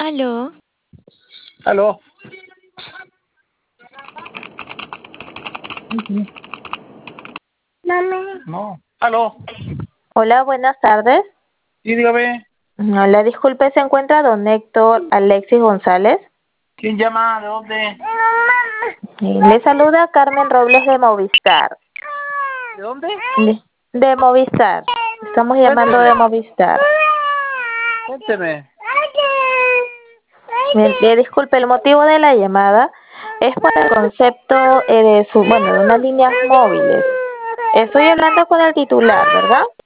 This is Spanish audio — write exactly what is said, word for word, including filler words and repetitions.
Aló. Aló. Mami. No. Aló. Hola, buenas tardes. Sí, dígame. Hola, disculpe, ¿se encuentra don Héctor Alexis González? ¿Quién llama? ¿De dónde? Sí, le saluda Carmen Robles de Movistar. ¿De dónde? De, de Movistar. Estamos llamando Cuénteme. de Movistar. Cuénteme. Bien, eh, disculpe, el motivo de la llamada es por el concepto eh, de su, bueno, de unas líneas móviles. Estoy hablando con el titular, ¿verdad?